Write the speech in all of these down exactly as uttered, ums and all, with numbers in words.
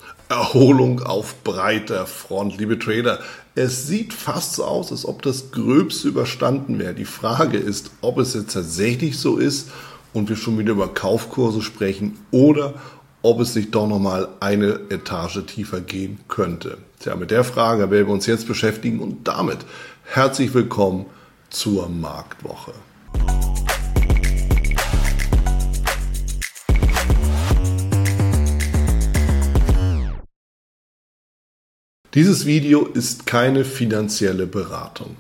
Erholung auf breiter Front, liebe Trader. Es sieht fast so aus, als ob das Gröbste überstanden wäre. Die Frage ist, ob es jetzt tatsächlich so ist und wir schon wieder über Kaufkurse sprechen oder ob es nicht doch nochmal eine Etage tiefer gehen könnte. Tja, mit der Frage werden wir uns jetzt beschäftigen und damit herzlich willkommen zur Marktwoche. Dieses Video ist keine finanzielle Beratung.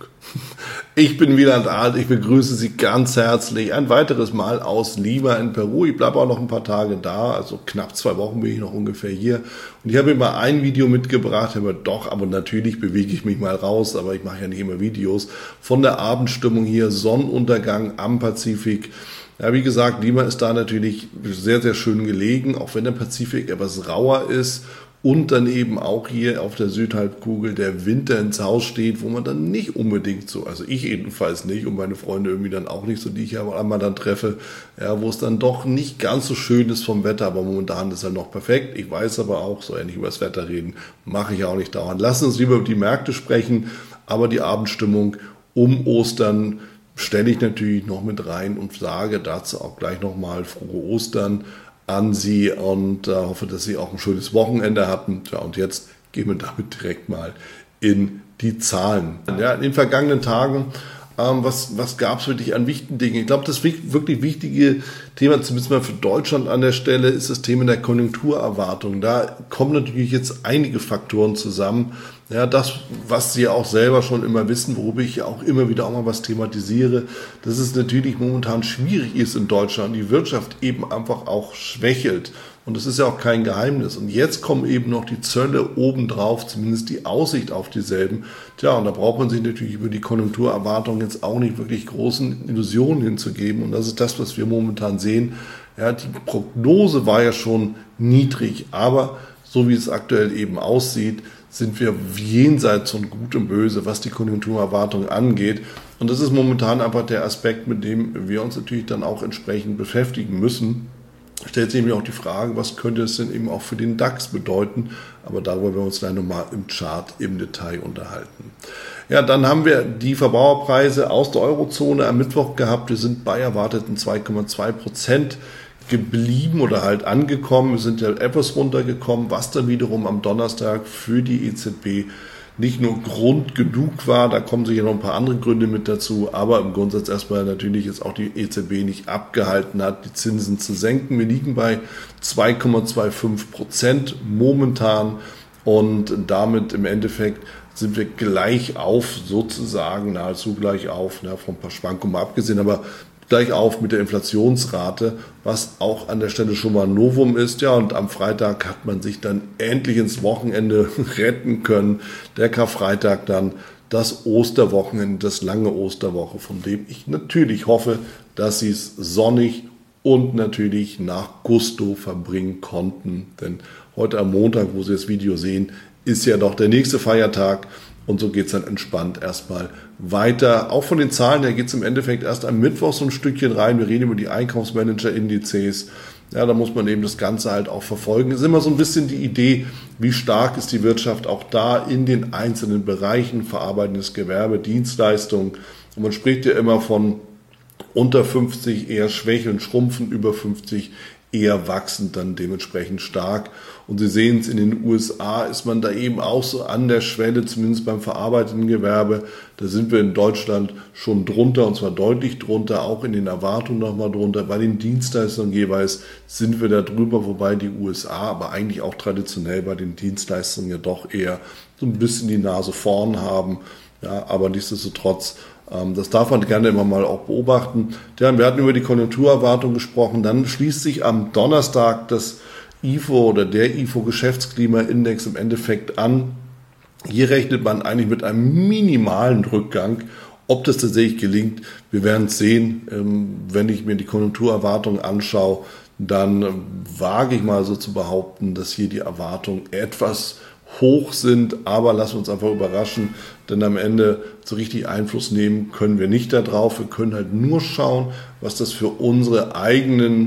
Ich bin Wieland Alt, ich begrüße Sie ganz herzlich ein weiteres Mal aus Lima in Peru. Ich bleibe auch noch ein paar Tage da, also knapp zwei Wochen bin ich noch ungefähr hier. Und ich habe mir mal ein Video mitgebracht, aber doch, aber natürlich bewege ich mich mal raus, aber ich mache ja nicht immer Videos, von der Abendstimmung hier, Sonnenuntergang am Pazifik. Ja, wie gesagt, Lima ist da natürlich sehr, sehr schön gelegen, auch wenn der Pazifik etwas rauer ist. Und dann eben auch hier auf der Südhalbkugel der Winter ins Haus steht, wo man dann nicht unbedingt so, also ich jedenfalls nicht und meine Freunde irgendwie dann auch nicht so, die ich ja einmal dann treffe, ja, wo es dann doch nicht ganz so schön ist vom Wetter, aber momentan ist er noch perfekt. Ich weiß aber auch, soll ja nicht über das Wetter reden, mache ich auch nicht dauernd. Lassen uns lieber über die Märkte sprechen, aber die Abendstimmung um Ostern stelle ich natürlich noch mit rein und sage dazu auch gleich nochmal frohe Ostern an Sie und äh, hoffe, dass Sie auch ein schönes Wochenende hatten. Ja, und jetzt gehen wir damit direkt mal in die Zahlen. Ja, in den vergangenen Tagen, ähm, was, was gab es wirklich an wichtigen Dingen? Ich glaube, das wirklich wichtige Thema, zumindest mal für Deutschland an der Stelle, ist das Thema der Konjunkturerwartung. Da kommen natürlich jetzt einige Faktoren zusammen. Ja, das, was Sie auch selber schon immer wissen, worüber ich ja auch immer wieder auch mal was thematisiere, dass es natürlich momentan schwierig ist in Deutschland, die Wirtschaft eben einfach auch schwächelt. Und das ist ja auch kein Geheimnis. Und jetzt kommen eben noch die Zölle obendrauf, zumindest die Aussicht auf dieselben. Tja, und da braucht man sich natürlich über die Konjunkturerwartung jetzt auch nicht wirklich großen Illusionen hinzugeben. Und das ist das, was wir momentan sehen. Ja, die Prognose war ja schon niedrig, aber so wie es aktuell eben aussieht, sind wir jenseits von Gut und Böse, was die Konjunkturerwartung angeht. Und das ist momentan einfach der Aspekt, mit dem wir uns natürlich dann auch entsprechend beschäftigen müssen. Stellt sich eben auch die Frage, was könnte es denn eben auch für den DAX bedeuten? Aber darüber werden wir uns gleich nochmal im Chart im Detail unterhalten. Ja, dann haben wir die Verbraucherpreise aus der Eurozone am Mittwoch gehabt. Wir sind bei erwarteten zwei Komma zwei Prozent geblieben oder halt angekommen. Wir sind ja etwas runtergekommen, was dann wiederum am Donnerstag für die E Z B nicht nur Grund genug war, da kommen sicher noch ein paar andere Gründe mit dazu, aber im Grundsatz erstmal natürlich jetzt auch die E Z B nicht abgehalten hat, die Zinsen zu senken. Wir liegen bei zwei Komma fünfundzwanzig Prozent momentan und damit im Endeffekt sind wir gleich auf, sozusagen nahezu gleich auf, ja, von ein paar Schwankungen mal abgesehen, aber gleich auf mit der Inflationsrate, was auch an der Stelle schon mal ein Novum ist. Ja, und am Freitag hat man sich dann endlich ins Wochenende retten können. Der Karfreitag dann, das Osterwochenende, das lange Osterwoche, von dem ich natürlich hoffe, dass Sie es sonnig und natürlich nach Gusto verbringen konnten. Denn heute am Montag, wo Sie das Video sehen, ist ja doch der nächste Feiertag. Und so geht es dann entspannt erstmal weiter. Auch von den Zahlen her geht es im Endeffekt erst am Mittwoch so ein Stückchen rein. Wir reden über die Einkaufsmanager-Indizes. Ja, da muss man eben das Ganze halt auch verfolgen. Es ist immer so ein bisschen die Idee, wie stark ist die Wirtschaft auch da in den einzelnen Bereichen, verarbeitendes Gewerbe, Dienstleistungen. Und man spricht ja immer von unter fünfzig eher schwächeln, schrumpfen, über fünfzig eher wachsend, dann dementsprechend stark. Und Sie sehen es, in den U S A ist man da eben auch so an der Schwelle, zumindest beim verarbeitenden Gewerbe. Da sind wir in Deutschland schon drunter, und zwar deutlich drunter, auch in den Erwartungen nochmal drunter. Bei den Dienstleistungen jeweils sind wir da drüber, wobei die U S A aber eigentlich auch traditionell bei den Dienstleistungen ja doch eher so ein bisschen die Nase vorn haben. Ja, aber nichtsdestotrotz, das darf man gerne immer mal auch beobachten. Ja, wir hatten über die Konjunkturerwartung gesprochen. Dann schließt sich am Donnerstag das I F O oder der I F O-Geschäftsklimaindex im Endeffekt an. Hier rechnet man eigentlich mit einem minimalen Rückgang. Ob das tatsächlich gelingt, wir werden es sehen. Wenn ich mir die Konjunkturerwartung anschaue, dann wage ich mal so zu behaupten, dass hier die Erwartungen etwas hoch sind, aber lassen wir uns einfach überraschen, denn am Ende so richtig Einfluss nehmen können wir nicht darauf. Wir können halt nur schauen, was das für unsere eigenen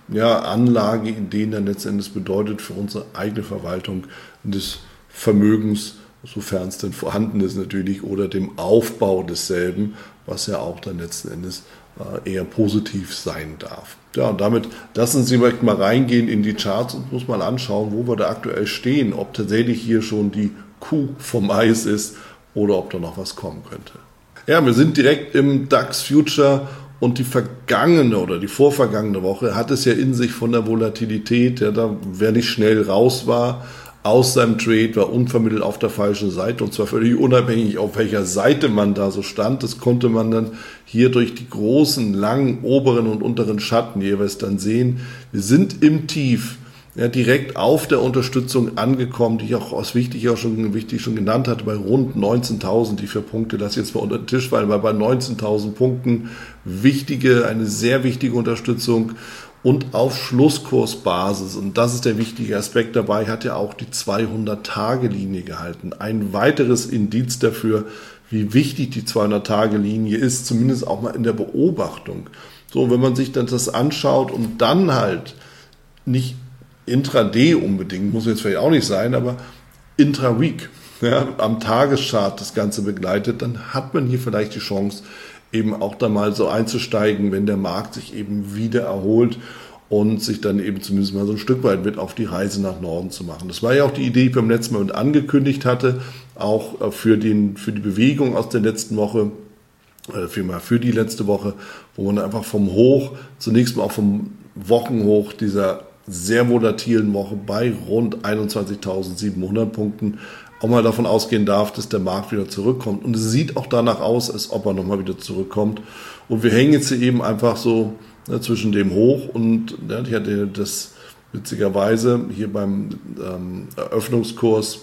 ja, Anlageideen dann letztendlich bedeutet für unsere eigene Verwaltung des Vermögens, sofern es denn vorhanden ist natürlich, oder dem Aufbau desselben, was ja auch dann letzten Endes eher positiv sein darf. Ja, und damit lassen Sie direkt mal reingehen in die Charts und muss mal anschauen, wo wir da aktuell stehen, ob tatsächlich hier schon die Kuh vom Eis ist oder ob da noch was kommen könnte. Ja, wir sind direkt im DAX Future und die vergangene oder die vorvergangene Woche hat es ja in sich von der Volatilität, ja, da wer nicht schnell raus war aus seinem Trade, war unvermittelt auf der falschen Seite und zwar völlig unabhängig, auf welcher Seite man da so stand. Das konnte man dann hier durch die großen, langen, oberen und unteren Schatten jeweils dann sehen. Wir sind im Tief, ja, direkt auf der Unterstützung angekommen, die ich auch als wichtig, auch schon, wichtig schon genannt hatte, bei rund neunzehntausend. Die vier Punkte lasse ich jetzt mal unter den Tisch fallen, weil bei neunzehntausend Punkten wichtige, eine sehr wichtige Unterstützung. Und auf Schlusskursbasis, und das ist der wichtige Aspekt dabei, hat ja auch die zweihundert-Tage-Linie gehalten. Ein weiteres Indiz dafür, wie wichtig die zweihundert-Tage-Linie ist, zumindest auch mal in der Beobachtung. So, wenn man sich dann das anschaut und dann halt nicht intraday unbedingt, muss jetzt vielleicht auch nicht sein, aber intra-week, ja, am Tageschart das Ganze begleitet, dann hat man hier vielleicht die Chance, eben auch da mal so einzusteigen, wenn der Markt sich eben wieder erholt und sich dann eben zumindest mal so ein Stück weit mit auf die Reise nach Norden zu machen. Das war ja auch die Idee, die ich beim letzten Mal angekündigt hatte, auch für, den, für die Bewegung aus der letzten Woche, äh, vielmehr für die letzte Woche, wo man einfach vom Hoch, zunächst mal auch vom Wochenhoch dieser sehr volatilen Woche bei rund einundzwanzigtausendsiebenhundert Punkten auch mal davon ausgehen darf, dass der Markt wieder zurückkommt. Und es sieht auch danach aus, als ob er nochmal wieder zurückkommt. Und wir hängen jetzt hier eben einfach so ne, zwischen dem Hoch und ja, ich hatte das witzigerweise hier beim ähm, Eröffnungskurs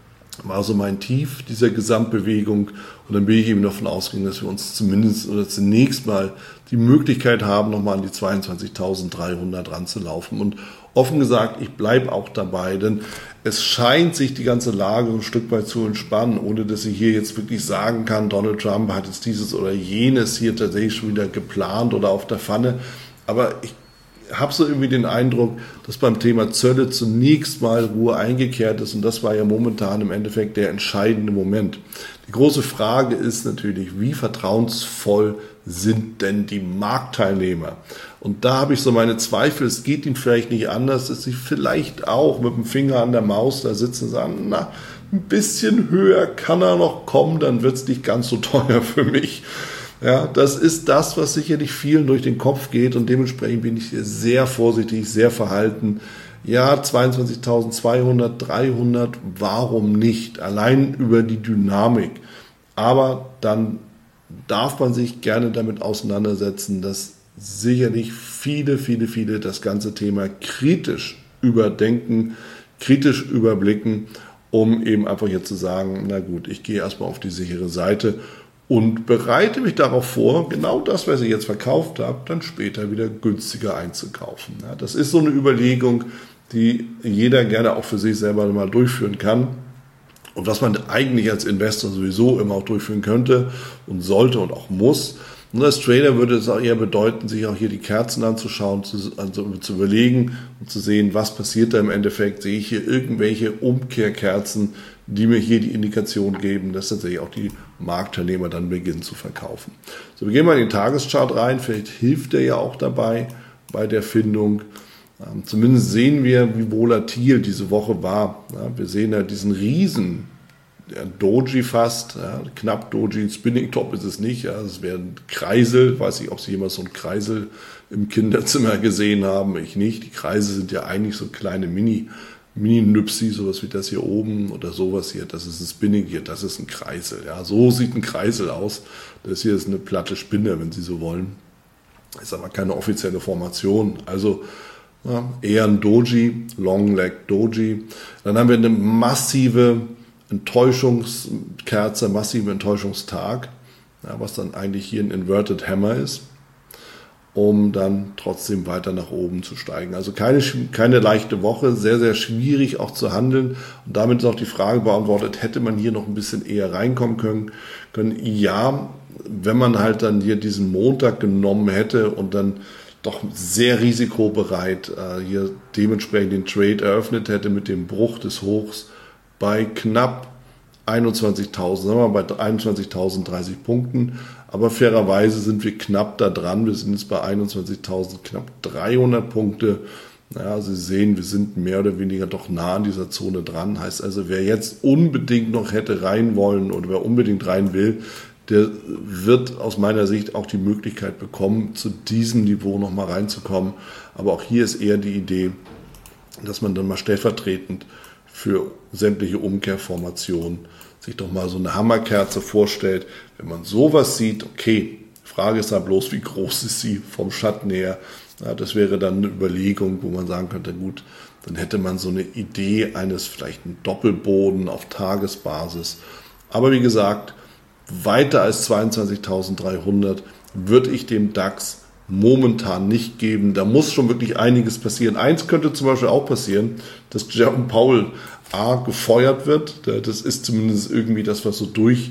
war so mein Tief dieser Gesamtbewegung. Und dann bin ich eben davon ausgegangen, dass wir uns zumindest oder zunächst mal die Möglichkeit haben, nochmal an die zweiundzwanzigtausenddreihundert ranzulaufen. Und offen gesagt, ich bleibe auch dabei, denn es scheint sich die ganze Lage ein Stück weit zu entspannen, ohne dass ich hier jetzt wirklich sagen kann, Donald Trump hat jetzt dieses oder jenes hier tatsächlich schon wieder geplant oder auf der Pfanne. Aber ich habe so irgendwie den Eindruck, dass beim Thema Zölle zunächst mal Ruhe eingekehrt ist und das war ja momentan im Endeffekt der entscheidende Moment. Die große Frage ist natürlich, wie vertrauensvoll sind denn die Marktteilnehmer? Und da habe ich so meine Zweifel, es geht ihnen vielleicht nicht anders, dass sie vielleicht auch mit dem Finger an der Maus da sitzen und sagen, na, ein bisschen höher kann er noch kommen, dann wird es nicht ganz so teuer für mich. Ja, das ist das, was sicherlich vielen durch den Kopf geht und dementsprechend bin ich hier sehr vorsichtig, sehr verhalten. Ja, zweiundzwanzigtausendzweihundert, dreihundert, warum nicht? Allein über die Dynamik. Aber dann darf man sich gerne damit auseinandersetzen, dass sicherlich viele, viele, viele das ganze Thema kritisch überdenken, kritisch überblicken, um eben einfach jetzt zu sagen, na gut, ich gehe erstmal auf die sichere Seite und bereite mich darauf vor, genau das, was ich jetzt verkauft habe, dann später wieder günstiger einzukaufen. Ja, das ist so eine Überlegung, die jeder gerne auch für sich selber mal durchführen kann und was man eigentlich als Investor sowieso immer auch durchführen könnte und sollte und auch muss. Und als Trader würde es auch eher bedeuten, sich auch hier die Kerzen anzuschauen, zu, also zu überlegen und zu sehen, was passiert da im Endeffekt. Sehe ich hier irgendwelche Umkehrkerzen, die mir hier die Indikation geben, dass tatsächlich auch die Marktteilnehmer dann beginnen zu verkaufen. So, wir gehen mal in den Tageschart rein. Vielleicht hilft der ja auch dabei bei der Findung. Ähm, zumindest sehen wir, wie volatil diese Woche war. Ja, wir sehen ja diesen riesen der Doji fast, ja, knapp Doji, Spinning Top ist es nicht, ja, es wäre ein Kreisel, weiß nicht, ob Sie jemals so einen Kreisel im Kinderzimmer gesehen haben, ich nicht. Die Kreisel sind ja eigentlich so kleine Mini, Mini-Nüpsi, sowas wie das hier oben oder sowas hier, das ist ein Spinning hier, das ist ein Kreisel, ja, so sieht ein Kreisel aus. Das hier ist eine platte Spinne, wenn Sie so wollen. Ist aber keine offizielle Formation, also ja, eher ein Doji, Long Leg Doji. Dann haben wir eine massive Enttäuschungskerze, massive Enttäuschungstag, ja, was dann eigentlich hier ein Inverted Hammer ist, um dann trotzdem weiter nach oben zu steigen. Also keine, keine leichte Woche, sehr, sehr schwierig auch zu handeln. Und damit ist auch die Frage beantwortet, hätte man hier noch ein bisschen eher reinkommen können? können? Ja, wenn man halt dann hier diesen Montag genommen hätte und dann doch sehr risikobereit äh, hier dementsprechend den Trade eröffnet hätte mit dem Bruch des Hochs bei knapp einundzwanzigtausend, sagen wir mal bei einundzwanzigtausenddreißig Punkten. Aber fairerweise sind wir knapp da dran. Wir sind jetzt bei einundzwanzigtausend, knapp dreihundert Punkte. Naja, Sie sehen, wir sind mehr oder weniger doch nah an dieser Zone dran. Heißt also, wer jetzt unbedingt noch hätte rein wollen oder wer unbedingt rein will, der wird aus meiner Sicht auch die Möglichkeit bekommen, zu diesem Niveau nochmal reinzukommen. Aber auch hier ist eher die Idee, dass man dann mal stellvertretend für sämtliche Umkehrformationen sich doch mal so eine Hammerkerze vorstellt. Wenn man sowas sieht, okay, Frage ist dann bloß, wie groß ist sie vom Schatten her? Ja, das wäre dann eine Überlegung, wo man sagen könnte, gut, dann hätte man so eine Idee eines vielleicht einen Doppelboden auf Tagesbasis. Aber wie gesagt, weiter als zweiundzwanzigtausenddreihundert würde ich dem DAX momentan nicht geben. Da muss schon wirklich einiges passieren. Eins könnte zum Beispiel auch passieren, dass Jerome Powell A gefeuert wird. Das ist zumindest irgendwie das, was so durch,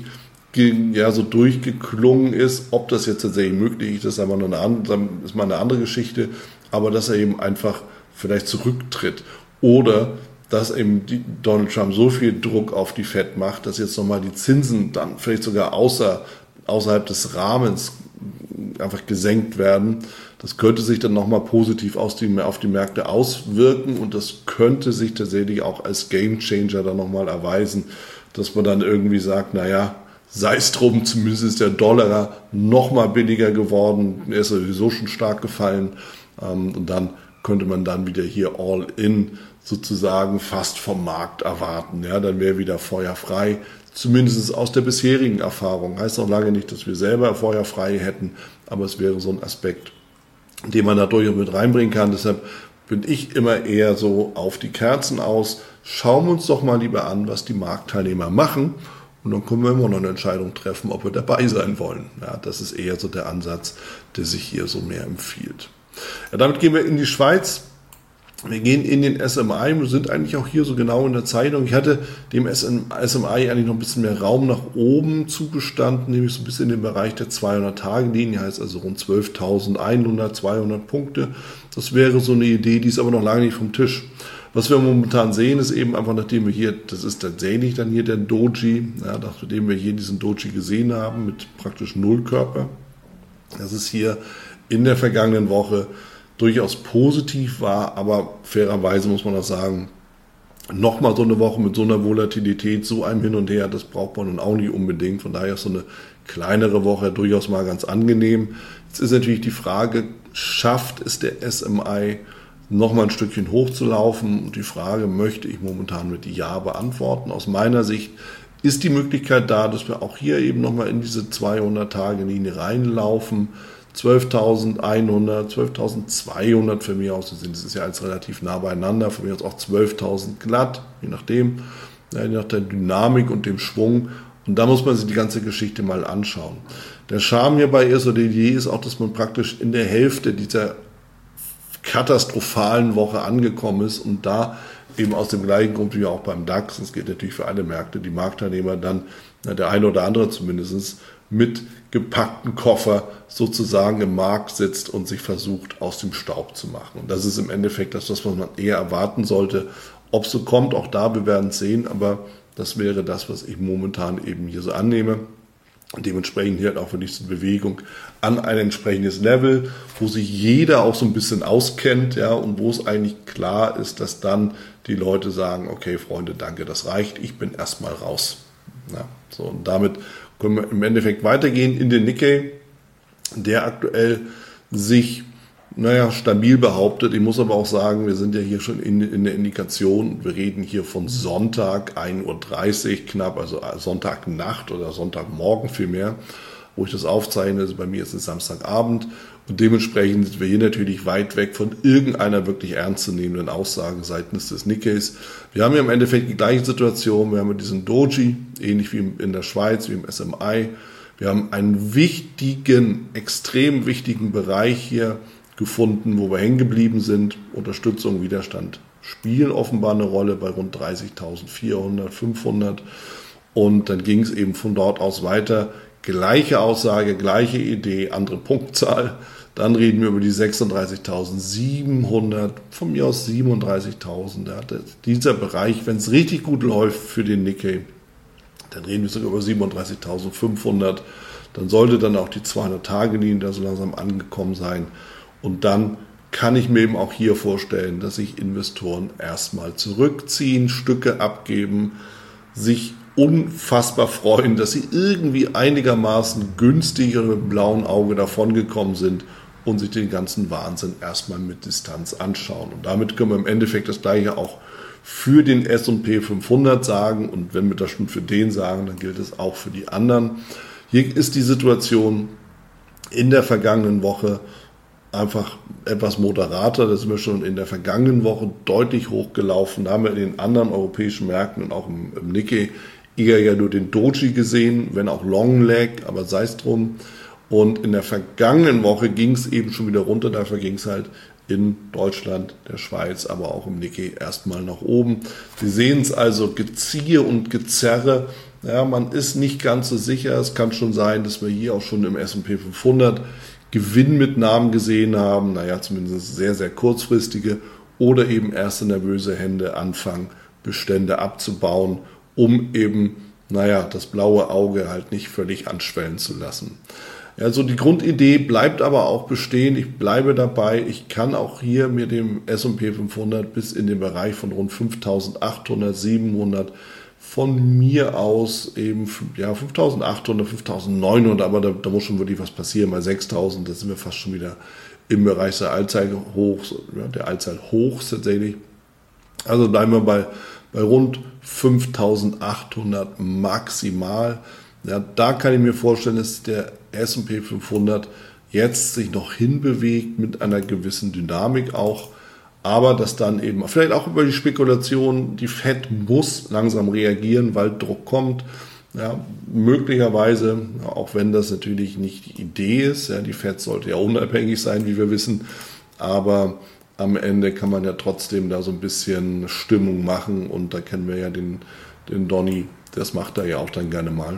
ja, so durchgeklungen ist. Ob das jetzt tatsächlich möglich ist, ist aber noch eine andere, ist mal eine andere Geschichte. Aber dass er eben einfach vielleicht zurücktritt oder dass eben die Donald Trump so viel Druck auf die Fed macht, dass jetzt nochmal die Zinsen dann vielleicht sogar außer, außerhalb des Rahmens einfach gesenkt werden. Das könnte sich dann nochmal positiv auf die, auf die Märkte auswirken und das könnte sich tatsächlich auch als Gamechanger dann nochmal erweisen, dass man dann irgendwie sagt, naja, sei es drum, zumindest ist der Dollar nochmal billiger geworden, er ist sowieso schon stark gefallen und dann könnte man dann wieder hier all in sozusagen fast vom Markt erwarten. Ja, dann wäre wieder feuerfrei, zumindest aus der bisherigen Erfahrung. Heißt noch lange nicht, dass wir selber feuerfrei hätten, aber es wäre so ein Aspekt, den man da durchaus mit reinbringen kann. Deshalb bin ich immer eher so auf die Kerzen aus. Schauen wir uns doch mal lieber an, was die Marktteilnehmer machen und dann können wir immer noch eine Entscheidung treffen, ob wir dabei sein wollen. Ja, das ist eher so der Ansatz, der sich hier so mehr empfiehlt. Ja, damit gehen wir in die Schweiz. Wir gehen in den S M I, wir sind eigentlich auch hier so genau in der Zeitung. Ich hatte dem S M I eigentlich noch ein bisschen mehr Raum nach oben zugestanden, nämlich so ein bisschen in den Bereich der zweihundert-Tage-Linie, heißt also rund zwölftausendeinhundert, zweihundert Punkte. Das wäre so eine Idee, die ist aber noch lange nicht vom Tisch. Was wir momentan sehen, ist eben einfach, nachdem wir hier, das ist tatsächlich dann hier der Doji, ja, nachdem wir hier diesen Doji gesehen haben mit praktisch Nullkörper, das ist hier in der vergangenen Woche durchaus positiv war, aber fairerweise muss man auch sagen, nochmal so eine Woche mit so einer Volatilität, so einem Hin und Her, das braucht man nun auch nicht unbedingt. Von daher ist so eine kleinere Woche durchaus mal ganz angenehm. Jetzt ist natürlich die Frage, schafft es der S M I nochmal ein Stückchen hochzulaufen? Und die Frage möchte ich momentan mit Ja beantworten. Aus meiner Sicht ist die Möglichkeit da, dass wir auch hier eben nochmal in diese zweihundert-Tage-Linie reinlaufen. zwölftausendeinhundert, zwölftausendzweihundert für mich aus zu sehen. Das ist ja alles relativ nah beieinander. Für mich aus auch zwölftausend glatt, je nachdem, je nach der Dynamik und dem Schwung. Und da muss man sich die ganze Geschichte mal anschauen. Der Charme hier bei S O D D ist auch, dass man praktisch in der Hälfte dieser katastrophalen Woche angekommen ist und da eben aus dem gleichen Grund wie auch beim DAX, das geht natürlich für alle Märkte, die Marktteilnehmer dann, der eine oder andere zumindest, mit gepackten Koffer sozusagen im Markt sitzt und sich versucht, aus dem Staub zu machen. Und das ist im Endeffekt das, was man eher erwarten sollte. Ob es so kommt, auch da, wir werden es sehen, aber das wäre das, was ich momentan eben hier so annehme. Und dementsprechend hier halt auch für diese Bewegung an ein entsprechendes Level, wo sich jeder auch so ein bisschen auskennt, ja, und wo es eigentlich klar ist, dass dann die Leute sagen, okay, Freunde, danke, das reicht, ich bin erstmal raus. Ja, so, und damit können wir im Endeffekt weitergehen in den Nikkei, der aktuell sich, naja, stabil behauptet. Ich muss aber auch sagen, wir sind ja hier schon in, in der Indikation. Wir reden hier von Sonntag, ein Uhr dreißig knapp, also Sonntagnacht oder Sonntagmorgen vielmehr, wo ich das aufzeichne. Also bei mir ist es Samstagabend und dementsprechend sind wir hier natürlich weit weg von irgendeiner wirklich ernstzunehmenden Aussage seitens des Nikkeis. Wir haben ja im Endeffekt die gleiche Situation. Wir haben diesen Doji, ähnlich wie in der Schweiz, wie im S M I. Wir haben einen wichtigen, extrem wichtigen Bereich hier gefunden, wo wir hängen geblieben sind. Unterstützung, Widerstand spielen offenbar eine Rolle bei rund dreißigtausendvierhundert, fünfhundert. Und dann ging es eben von dort aus weiter. Gleiche Aussage, gleiche Idee, andere Punktzahl. Dann reden wir über die sechsunddreißigtausendsiebenhundert, von mir aus siebenunddreißigtausend. Ja, dieser Bereich, wenn es richtig gut läuft für den Nikkei, dann reden wir sogar über siebenunddreißigtausendfünfhundert. Dann sollte dann auch die zweihundert-Tage-Linie da so langsam angekommen sein. Und dann kann ich mir eben auch hier vorstellen, dass sich Investoren erstmal zurückziehen, Stücke abgeben, sich unfassbar freuen, dass sie irgendwie einigermaßen günstig oder mit einem blauen Auge davongekommen sind und sich den ganzen Wahnsinn erstmal mit Distanz anschauen. Und damit können wir im Endeffekt das Gleiche auch für den S und P fünfhundert sagen. Und wenn wir das schon für den sagen, dann gilt es auch für die anderen. Hier ist die Situation in der vergangenen Woche einfach etwas moderater. Da sind wir schon in der vergangenen Woche deutlich hochgelaufen. Da haben wir in den anderen europäischen Märkten und auch im, im Nikkei eher ja nur den Doji gesehen, wenn auch Long Leg, aber sei es drum. Und in der vergangenen Woche ging es eben schon wieder runter. Dafür ging es halt in Deutschland, der Schweiz, aber auch im Nikkei erstmal nach oben. Sie sehen es also, Geziehe und Gezerre. Ja, man ist nicht ganz so sicher. Es kann schon sein, dass wir hier auch schon im S und P fünfhundert Gewinnmitnahmen gesehen haben. Naja, zumindest sehr, sehr kurzfristige. Oder eben erste nervöse Hände anfangen, Bestände abzubauen, um eben, naja, das blaue Auge halt nicht völlig anschwellen zu lassen. Also die Grundidee bleibt aber auch bestehen. Ich bleibe dabei. Ich kann auch hier mit dem S und P fünfhundert bis in den Bereich von rund fünftausendachthundert, siebenhundert von mir aus eben ja, fünftausendachthundert, fünftausendneunhundert, aber da, da muss schon wirklich was passieren. Bei sechstausend, da sind wir fast schon wieder im Bereich der Allzeithochs, ja, der Allzeithochs tatsächlich. Also bleiben wir bei bei rund fünftausendachthundert maximal. Ja, da kann ich mir vorstellen, dass der S und P fünfhundert jetzt sich noch hinbewegt mit einer gewissen Dynamik auch, aber dass dann eben vielleicht auch über die Spekulation, die Fed muss langsam reagieren, weil Druck kommt. Ja, möglicherweise, auch wenn das natürlich nicht die Idee ist, ja, die Fed sollte ja unabhängig sein, wie wir wissen, aber am Ende kann man ja trotzdem da so ein bisschen Stimmung machen und da kennen wir ja den, den Donny, das macht er ja auch dann gerne mal.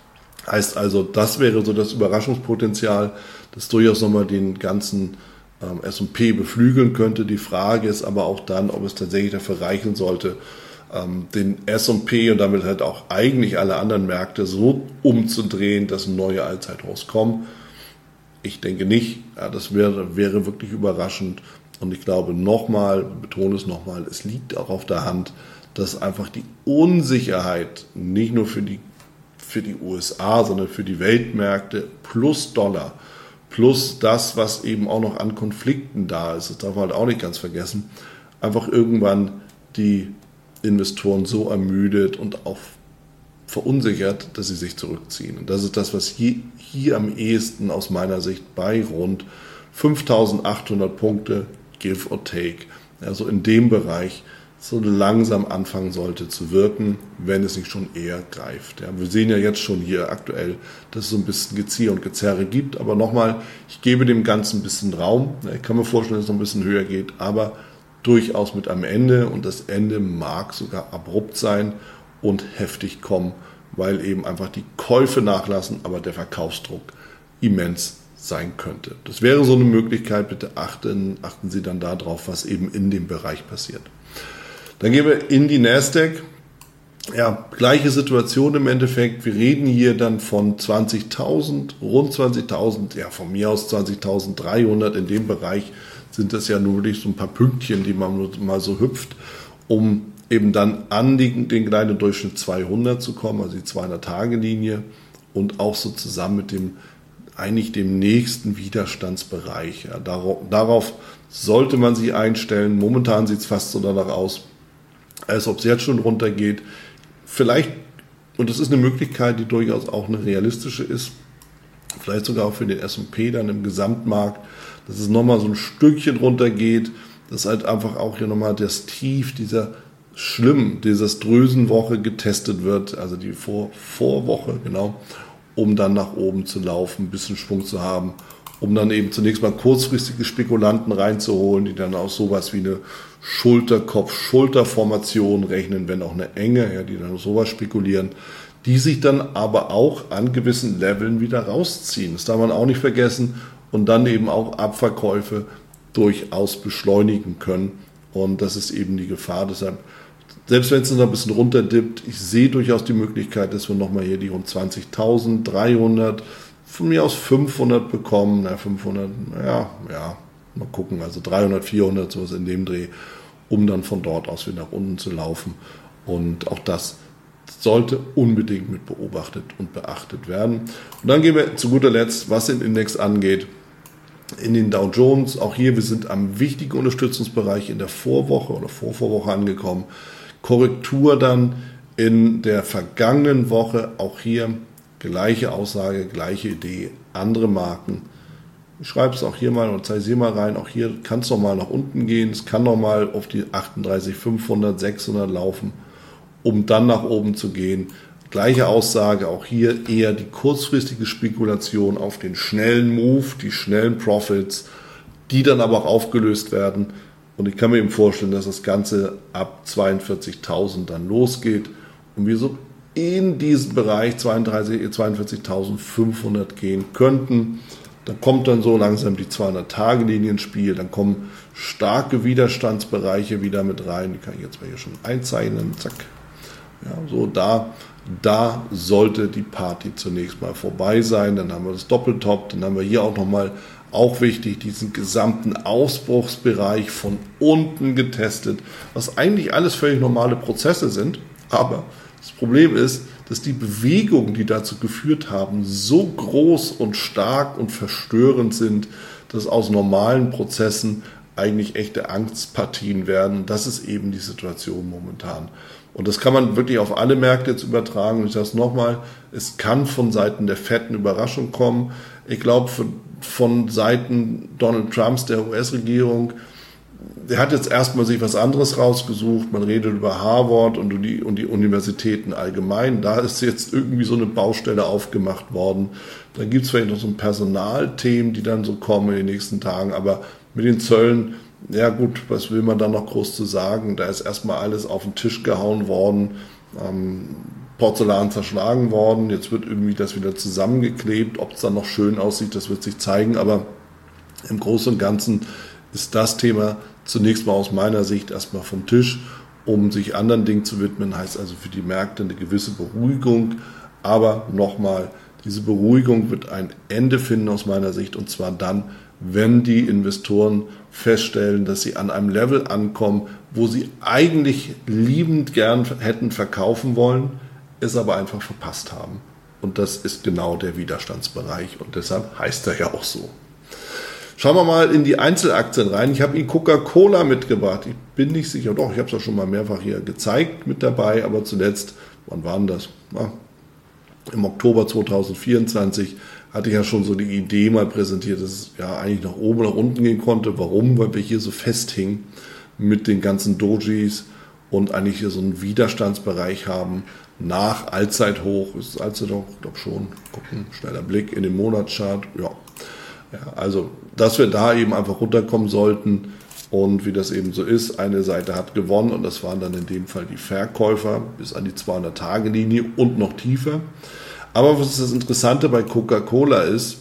Heißt also, das wäre so das Überraschungspotenzial, das durchaus nochmal den ganzen ähm, S und P beflügeln könnte. Die Frage ist aber auch dann, ob es tatsächlich dafür reichen sollte, ähm, den S und P und damit halt auch eigentlich alle anderen Märkte so umzudrehen, dass neue Allzeithochs kommen. Ich denke nicht, ja, das wäre, wäre wirklich überraschend. Und ich glaube nochmal, betone es nochmal, es liegt auch auf der Hand, dass einfach die Unsicherheit nicht nur für die, für die U S A, sondern für die Weltmärkte plus Dollar, plus das, was eben auch noch an Konflikten da ist, das darf man halt auch nicht ganz vergessen, einfach irgendwann die Investoren so ermüdet und auch verunsichert, dass sie sich zurückziehen. Und das ist das, was hier, hier am ehesten aus meiner Sicht bei rund fünftausendachthundert Punkte, give or take, also in dem Bereich so langsam anfangen sollte zu wirken, wenn es nicht schon eher greift. Ja, wir sehen ja jetzt schon hier aktuell, dass es so ein bisschen Gezieher und Gezerre gibt, aber nochmal, ich gebe dem Ganzen ein bisschen Raum. Ich kann mir vorstellen, dass es noch ein bisschen höher geht, aber durchaus mit einem Ende und das Ende mag sogar abrupt sein und heftig kommen, weil eben einfach die Käufe nachlassen, aber der Verkaufsdruck immens sein könnte. Das wäre so eine Möglichkeit, bitte achten, achten Sie dann darauf, was eben in dem Bereich passiert. Dann gehen wir in die Nasdaq. Ja, gleiche Situation im Endeffekt. Wir reden hier dann von zwanzigtausend, rund zwanzigtausend, ja von mir aus zwanzigtausenddreihundert. In dem Bereich sind das ja nur wirklich so ein paar Pünktchen, die man mal so hüpft, um eben dann an den, den kleinen Durchschnitt zweihundert zu kommen, also die zweihundert-Tage-Linie und auch so zusammen mit dem eigentlich dem nächsten Widerstandsbereich. Ja, darauf, darauf sollte man sich einstellen. Momentan sieht es fast so danach aus, als ob es jetzt schon runtergeht. Vielleicht, und das ist eine Möglichkeit, die durchaus auch eine realistische ist, vielleicht sogar auch für den S und P dann im Gesamtmarkt, dass es nochmal so ein Stückchen runtergeht, dass halt einfach auch hier nochmal das Tief dieser schlimm, desaströsen Woche getestet wird, also die Vor- Vorwoche, genau, um dann nach oben zu laufen, ein bisschen Schwung zu haben, um dann eben zunächst mal kurzfristige Spekulanten reinzuholen, die dann auch sowas wie eine Schulterkopf-Schulterformation rechnen, wenn auch eine enge, ja, die dann sowas spekulieren, die sich dann aber auch an gewissen Leveln wieder rausziehen. Das darf man auch nicht vergessen. und dann eben auch Abverkäufe durchaus beschleunigen können. Und das ist eben die Gefahr. Deshalb, selbst wenn es noch ein bisschen runterdippt, ich sehe durchaus die Möglichkeit, dass wir nochmal hier die rund zwanzigtausend, dreihundert, von mir aus fünfhundert bekommen. Na, fünfhundert, ja, ja, mal gucken. Also dreihundert, vierhundert, sowas in dem Dreh, um dann von dort aus wieder nach unten zu laufen. Und auch das sollte unbedingt mit beobachtet und beachtet werden. Und dann gehen wir zu guter Letzt, was den Index angeht, in den Dow Jones. Auch hier, wir sind am wichtigen Unterstützungsbereich in der Vorwoche oder Vorvorwoche angekommen. Korrektur dann in der vergangenen Woche. Auch hier gleiche Aussage, gleiche Idee, andere Marken. Ich schreibe es auch hier mal und zeige es hier mal rein. Auch hier kann es noch mal nach unten gehen. Es kann noch mal auf die achtunddreißig, fünfhundert, sechshundert laufen, um dann nach oben zu gehen. Gleiche Aussage, auch hier eher die kurzfristige Spekulation auf den schnellen Move, die schnellen Profits, die dann aber auch aufgelöst werden. Und ich kann mir eben vorstellen, dass das Ganze ab zweiundvierzigtausend dann losgeht und wir so in diesen Bereich zweiundvierzigtausendfünfhundert gehen könnten. Da kommt dann so langsam die zweihundert-Tage-Linie ins Spiel, dann kommen starke Widerstandsbereiche wieder mit rein. Die kann ich jetzt mal hier schon einzeichnen, zack. Ja, so da, da sollte die Party zunächst mal vorbei sein. Dann haben wir das Doppeltop, dann haben wir hier auch nochmal, auch wichtig, diesen gesamten Ausbruchsbereich von unten getestet, was eigentlich alles völlig normale Prozesse sind. Aber das Problem ist, dass die Bewegungen, die dazu geführt haben, so groß und stark und verstörend sind, dass aus normalen Prozessen eigentlich echte Angstpartien werden. Das ist eben die Situation momentan. Und das kann man wirklich auf alle Märkte jetzt übertragen. Und ich sage es nochmal, es kann von Seiten der fetten Überraschung kommen. Ich glaube, von, von Seiten Donald Trumps, der U S-Regierung, der hat jetzt erstmal sich was anderes rausgesucht. Man redet über Harvard und die, und die Universitäten allgemein. Da ist jetzt irgendwie so eine Baustelle aufgemacht worden. Dann gibt es vielleicht noch so ein Personalthemen, die dann so kommen in den nächsten Tagen. Aber mit den Zöllen, ja gut, was will man da noch groß zu sagen? Da ist erstmal alles auf den Tisch gehauen worden, ähm, Porzellan zerschlagen worden. Jetzt wird irgendwie das wieder zusammengeklebt. Ob es dann noch schön aussieht, das wird sich zeigen. Aber im Großen und Ganzen ist das Thema zunächst mal aus meiner Sicht erstmal vom Tisch, um sich anderen Dingen zu widmen. Heißt also für die Märkte eine gewisse Beruhigung. Aber nochmal, diese Beruhigung wird ein Ende finden aus meiner Sicht, und zwar dann, wenn die Investoren feststellen, dass sie an einem Level ankommen, wo sie eigentlich liebend gern hätten verkaufen wollen, es aber einfach verpasst haben. Und das ist genau der Widerstandsbereich und deshalb heißt er ja auch so. Schauen wir mal in die Einzelaktien rein. Ich habe Ihnen Coca-Cola mitgebracht. Ich bin nicht sicher, doch, ich habe es ja schon mal mehrfach hier gezeigt mit dabei, aber zuletzt, wann war denn das? Na, im Oktober zweitausendvierundzwanzig hatte ich ja schon so die Idee mal präsentiert, dass es ja eigentlich nach oben oder unten gehen konnte. Warum? Weil wir hier so festhingen mit den ganzen Dojis und eigentlich hier so einen Widerstandsbereich haben nach Allzeithoch. Ist es Allzeithoch? Ich glaube schon. Gucken, schneller Blick in den Monatschart. Ja. Ja, also, dass wir da eben einfach runterkommen sollten und wie das eben so ist, eine Seite hat gewonnen und das waren dann in dem Fall die Verkäufer bis an die zweihundert-Tage-Linie und noch tiefer. Aber was das Interessante bei Coca-Cola ist,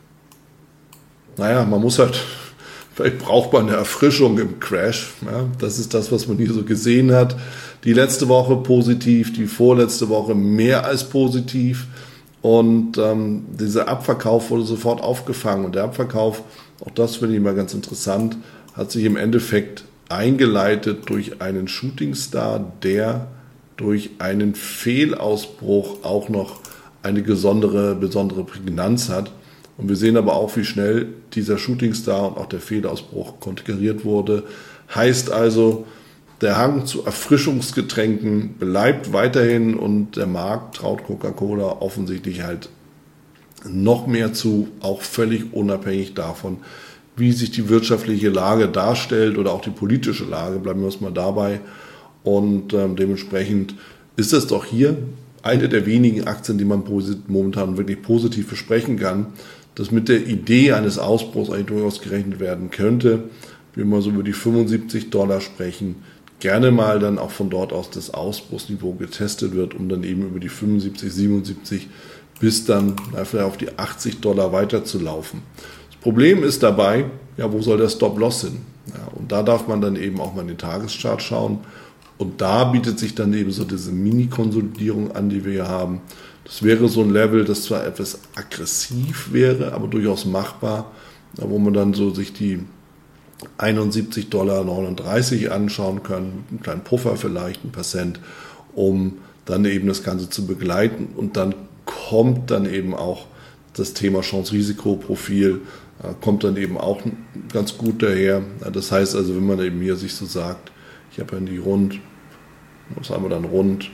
naja, man muss halt, vielleicht braucht man eine Erfrischung im Crash. Ja, das ist das, was man hier so gesehen hat. Die letzte Woche positiv, die vorletzte Woche mehr als positiv. Und ähm, dieser Abverkauf wurde sofort aufgefangen. Und der Abverkauf, auch das finde ich mal ganz interessant, hat sich im Endeffekt eingeleitet durch einen Shootingstar, der durch einen Fehlausbruch auch noch eine besondere, besondere Prägnanz hat. Und wir sehen aber auch, wie schnell dieser Shootingstar und auch der Fehlausbruch konterkariert wurde. Heißt also, der Hang zu Erfrischungsgetränken bleibt weiterhin und der Markt traut Coca-Cola offensichtlich halt noch mehr zu, auch völlig unabhängig davon, wie sich die wirtschaftliche Lage darstellt oder auch die politische Lage. Bleiben wir uns mal dabei. Und ähm, dementsprechend ist es doch hier eine der wenigen Aktien, die man momentan wirklich positiv besprechen kann, dass mit der Idee eines Ausbruchs eigentlich durchaus gerechnet werden könnte. Wenn wir mal so über die fünfundsiebzig Dollar sprechen, gerne mal dann auch von dort aus das Ausbruchsniveau getestet wird, um dann eben über die fünfundsiebzig, siebenundsiebzig bis dann vielleicht auf die achtzig Dollar weiterzulaufen. Das Problem ist dabei, ja, wo soll der Stop-Loss hin? Ja, und da darf man dann eben auch mal in den Tageschart schauen. Und da bietet sich dann eben so diese Mini-Konsolidierung an, die wir hier haben. Das wäre so ein Level, das zwar etwas aggressiv wäre, aber durchaus machbar, wo man dann so sich die einundsiebzig Komma neununddreißig Dollar anschauen kann, einen kleinen Puffer vielleicht, ein paar Cent, um dann eben das Ganze zu begleiten. Und dann kommt dann eben auch das Thema Chance-Risiko-Profil, kommt dann eben auch ganz gut daher. Das heißt also, wenn man eben hier sich so sagt, ich habe ja die rund, was haben wir dann rund,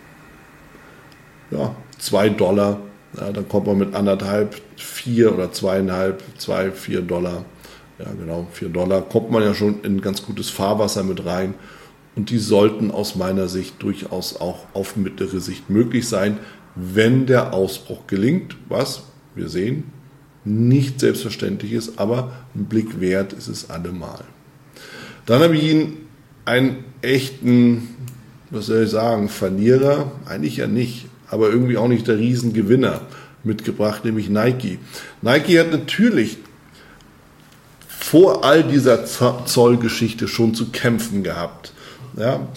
ja, zwei Dollar, ja, dann kommt man mit anderthalb, vier oder zweieinhalb, zwei, vier Dollar, ja genau, vier Dollar, kommt man ja schon in ein ganz gutes Fahrwasser mit rein. Und die sollten aus meiner Sicht durchaus auch auf mittlere Sicht möglich sein, wenn der Ausbruch gelingt, was wir sehen, nicht selbstverständlich ist, aber ein Blick wert ist es allemal. Dann habe ich Ihnen einen echten, was soll ich sagen, Verlierer, eigentlich ja nicht, aber irgendwie auch nicht der Riesengewinner mitgebracht, nämlich Nike. Nike hat natürlich vor all dieser Zollgeschichte schon zu kämpfen gehabt. Ja,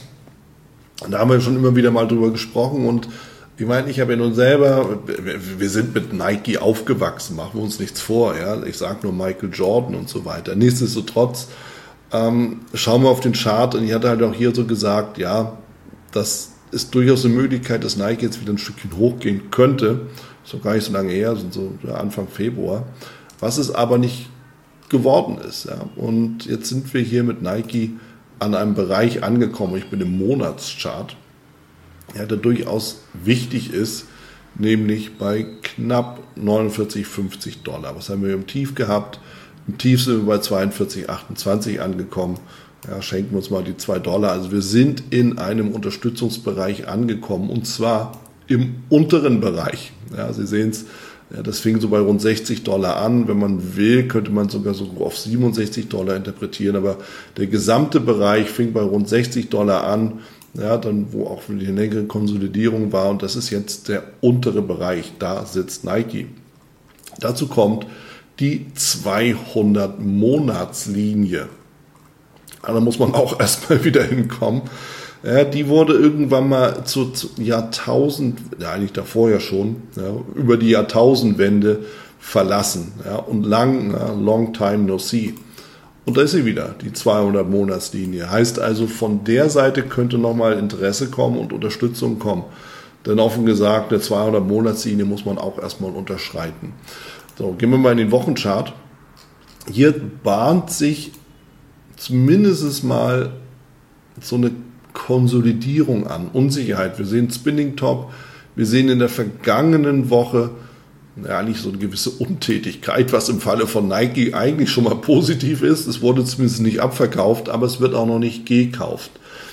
da haben wir schon immer wieder mal drüber gesprochen und ich meine, ich habe ja nun selber, wir sind mit Nike aufgewachsen, machen wir uns nichts vor, ja. Ich sage nur Michael Jordan und so weiter. Nichtsdestotrotz ähm, schauen wir auf den Chart und ich hatte halt auch hier so gesagt, ja, das ist durchaus eine Möglichkeit, dass Nike jetzt wieder ein Stückchen hochgehen könnte. Ist noch gar nicht so lange her, sind so Anfang Februar. Was es aber nicht geworden ist. Ja. Und jetzt sind wir hier mit Nike an einem Bereich angekommen. Ich bin im Monatschart. Ja, der durchaus wichtig ist, nämlich bei knapp neunundvierzig, fünfzig Dollar. Was haben wir im Tief gehabt? Im Tief sind wir bei zweiundvierzig, achtundzwanzig angekommen. Ja, schenken wir uns mal die zwei Dollar. Also wir sind in einem Unterstützungsbereich angekommen und zwar im unteren Bereich. Ja, Sie sehen es, ja, das fing so bei rund sechzig Dollar an. Wenn man will, könnte man sogar so auf siebenundsechzig Dollar interpretieren, aber der gesamte Bereich fing bei rund sechzig Dollar an. Ja, dann wo auch eine längere Konsolidierung war und das ist jetzt der untere Bereich, da sitzt Nike. Dazu kommt die zweihundert Monatslinie. Da muss man auch erstmal wieder hinkommen. Ja, die wurde irgendwann mal zu, zu Jahrtausend, ja eigentlich davor ja schon, ja, über die Jahrtausendwende verlassen. Ja, und lang, ja, long time no see. Und da ist sie wieder, die zweihundert Monatslinie. Heißt also, von der Seite könnte nochmal Interesse kommen und Unterstützung kommen. Denn offen gesagt, eine zweihundert Monatslinie muss man auch erstmal unterschreiten. So, gehen wir mal in den Wochenchart. Hier bahnt sich zumindest mal so eine Konsolidierung an, Unsicherheit. Wir sehen Spinning Top, wir sehen in der vergangenen Woche ja, eigentlich so eine gewisse Untätigkeit, was im Falle von Nike eigentlich schon mal positiv ist. Es wurde zumindest nicht abverkauft, aber es wird auch noch nicht gekauft.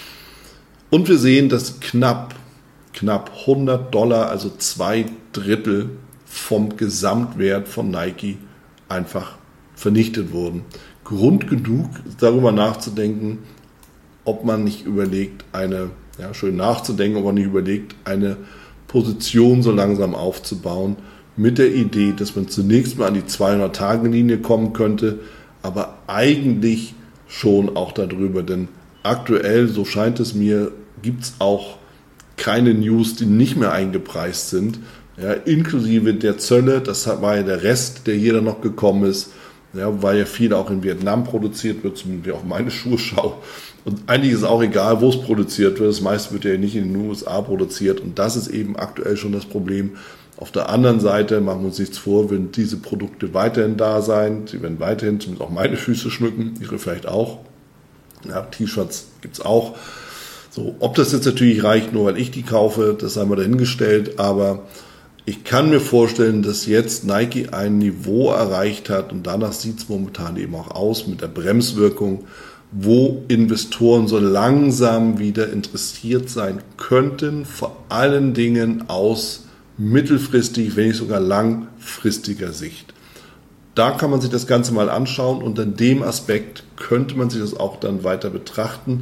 Und wir sehen, dass knapp, knapp hundert Dollar, also zwei Drittel vom Gesamtwert von Nike einfach vernichtet wurden. Grund genug, darüber nachzudenken, ob man nicht überlegt, eine, ja, schön nachzudenken, ob man nicht überlegt, eine Position so langsam aufzubauen, mit der Idee, dass man zunächst mal an die zweihundert-Tage-Linie kommen könnte, aber eigentlich schon auch darüber, denn aktuell, so scheint es mir, gibt es auch keine News, die nicht mehr eingepreist sind, ja, inklusive der Zölle, das war ja der Rest, der hier dann noch gekommen ist, ja, weil ja viel auch in Vietnam produziert wird, zumindest auch meine Schuhe schau. Und eigentlich ist es auch egal, wo es produziert wird, das meiste wird ja nicht in den U S A produziert und das ist eben aktuell schon das Problem. Auf der anderen Seite machen wir uns nichts vor, wenn diese Produkte weiterhin da sein, sie werden weiterhin zumindest auch meine Füße schmücken, ihre vielleicht auch. Ja, T-Shirts gibt es auch. So, ob das jetzt natürlich reicht, nur weil ich die kaufe, das sei mal dahingestellt, aber ich kann mir vorstellen, dass jetzt Nike ein Niveau erreicht hat und danach sieht es momentan eben auch aus mit der Bremswirkung, wo Investoren so langsam wieder interessiert sein könnten, vor allen Dingen aus mittelfristig, wenn nicht sogar langfristiger Sicht. Da kann man sich das Ganze mal anschauen und an dem Aspekt könnte man sich das auch dann weiter betrachten.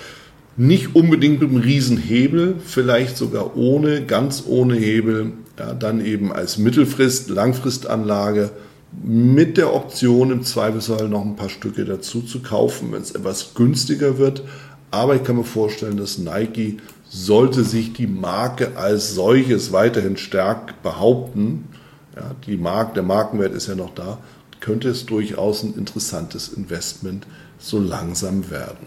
Nicht unbedingt mit einem Riesenhebel, vielleicht sogar ohne, ganz ohne Hebel, ja, dann eben als Mittelfrist-, Langfristanlage, mit der Option im Zweifelsfall noch ein paar Stücke dazu zu kaufen, wenn es etwas günstiger wird. Aber ich kann mir vorstellen, dass Nike, sollte sich die Marke als solches weiterhin stark behaupten, ja, die Marke, der Markenwert ist ja noch da, könnte es durchaus ein interessantes Investment so langsam werden.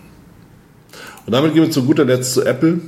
Und damit gehen wir zu guter Letzt zu Apple.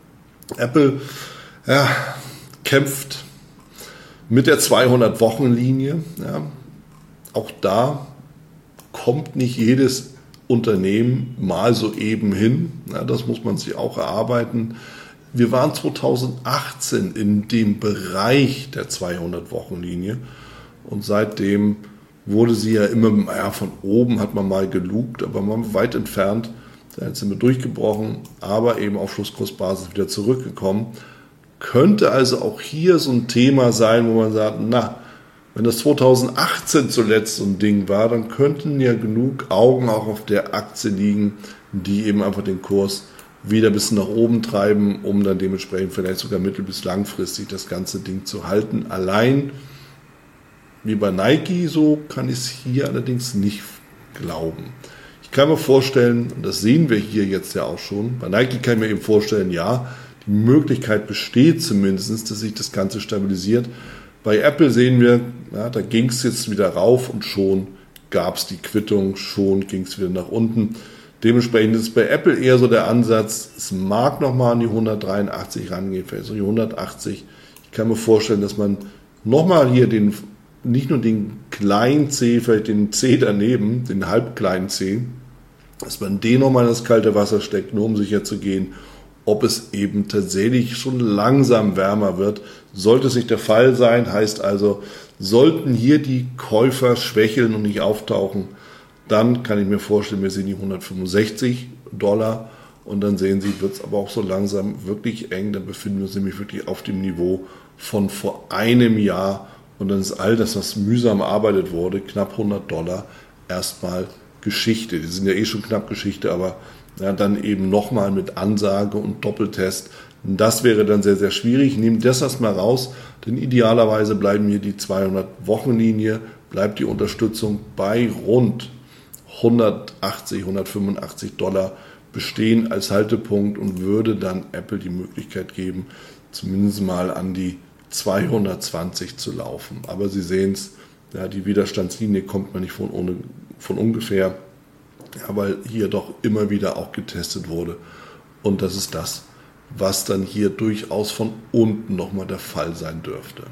Apple ja, kämpft mit der zweihundert-Wochen-Linie. Ja. Auch da kommt nicht jedes Unternehmen mal so eben hin. Ja, das muss man sich auch erarbeiten. Wir waren zweitausendachtzehn in dem Bereich der zweihundert-Wochen-Linie und seitdem wurde sie ja immer, ja, von oben hat man mal gelugt, aber man war weit entfernt. Jetzt sind wir durchgebrochen, aber eben auf Schlusskursbasis wieder zurückgekommen. Könnte also auch hier so ein Thema sein, wo man sagt, na, wenn das zweitausendachtzehn zuletzt so ein Ding war, dann könnten ja genug Augen auch auf der Aktie liegen, die eben einfach den Kurs wieder ein bisschen nach oben treiben, um dann dementsprechend vielleicht sogar mittel- bis langfristig das ganze Ding zu halten. Allein wie bei Nike, so kann ich es hier allerdings nicht glauben. Ich kann mir vorstellen, und das sehen wir hier jetzt ja auch schon, bei Nike kann ich mir eben vorstellen, ja, die Möglichkeit besteht zumindest, dass sich das Ganze stabilisiert. Bei Apple sehen wir, ja, da ging es jetzt wieder rauf und schon gab es die Quittung, schon ging es wieder nach unten. Dementsprechend ist bei Apple eher so der Ansatz, es mag nochmal an die hundertdreiundachtzig rangehen, vielleicht so die hundertachtzig. Ich kann mir vorstellen, dass man nochmal hier den, nicht nur den kleinen C, vielleicht den C daneben, den halbkleinen C, dass man den nochmal in das kalte Wasser steckt, nur um sicher zu gehen, ob es eben tatsächlich schon langsam wärmer wird. Sollte es nicht der Fall sein, heißt also, sollten hier die Käufer schwächeln und nicht auftauchen, dann kann ich mir vorstellen, wir sehen die hundertfünfundsechzig Dollar und dann sehen Sie, wird es aber auch so langsam wirklich eng. Dann befinden wir uns nämlich wirklich auf dem Niveau von vor einem Jahr und dann ist all das, was mühsam erarbeitet wurde, knapp hundert Dollar, erstmal Geschichte. Die sind ja eh schon knapp Geschichte, aber ja, dann eben nochmal mit Ansage und Doppeltest. Das wäre dann sehr, sehr schwierig. Nehmt das erstmal raus, denn idealerweise bleiben hier die zweihundert-Wochen-Linie, bleibt die Unterstützung bei rund hundertachtzig, hundertfünfundachtzig Dollar bestehen als Haltepunkt und würde dann Apple die Möglichkeit geben, zumindest mal an die zweihundertzwanzig zu laufen. Aber Sie sehen es, ja, die Widerstandslinie kommt man nicht von, ohne, von ungefähr, ja, weil hier doch immer wieder auch getestet wurde. Und das ist das, was dann hier durchaus von unten nochmal der Fall sein dürfte.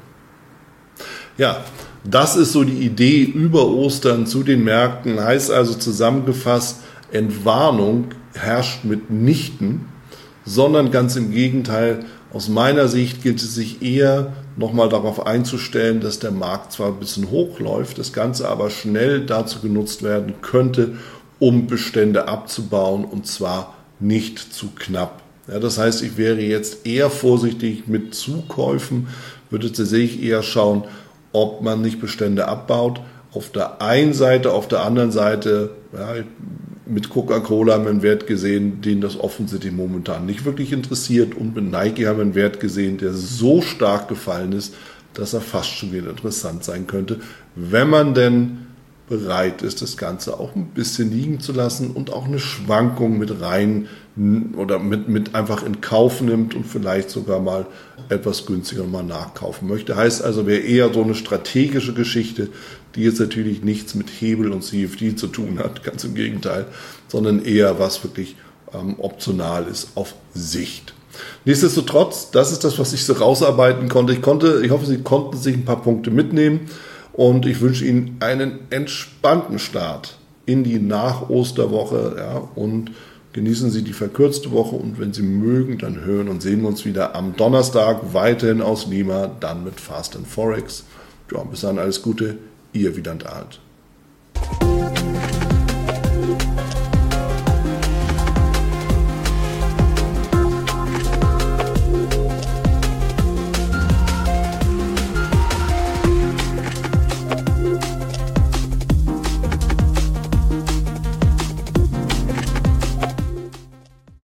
Ja, das ist so die Idee über Ostern zu den Märkten. Heißt also zusammengefasst, Entwarnung herrscht mitnichten, sondern ganz im Gegenteil, aus meiner Sicht gilt es sich eher nochmal darauf einzustellen, dass der Markt zwar ein bisschen hochläuft, das Ganze aber schnell dazu genutzt werden könnte, um Bestände abzubauen und zwar nicht zu knapp. Ja, das heißt, ich wäre jetzt eher vorsichtig mit Zukäufen, würde tatsächlich eher schauen, ob man nicht Bestände abbaut. Auf der einen Seite, auf der anderen Seite, ja, mit Coca-Cola haben wir einen Wert gesehen, den das offensichtlich momentan nicht wirklich interessiert und mit Nike haben wir einen Wert gesehen, der so stark gefallen ist, dass er fast schon wieder interessant sein könnte, wenn man denn bereit ist, das Ganze auch ein bisschen liegen zu lassen und auch eine Schwankung mit rein oder mit, mit einfach in Kauf nimmt und vielleicht sogar mal etwas günstiger mal nachkaufen möchte. Heißt also, wäre eher so eine strategische Geschichte, die jetzt natürlich nichts mit Hebel und C F D zu tun hat, ganz im Gegenteil, sondern eher was wirklich ähm, optional ist auf Sicht. Nichtsdestotrotz, das ist das, was ich so rausarbeiten konnte. Ich konnte, ich hoffe, Sie konnten sich ein paar Punkte mitnehmen. Und ich wünsche Ihnen einen entspannten Start in die Nach-Osterwoche, ja, und genießen Sie die verkürzte Woche. Und wenn Sie mögen, dann hören und sehen wir uns wieder am Donnerstag weiterhin aus Lima, dann mit Fast and Forex. Ja, bis dann alles Gute, Ihr Wieland Alt.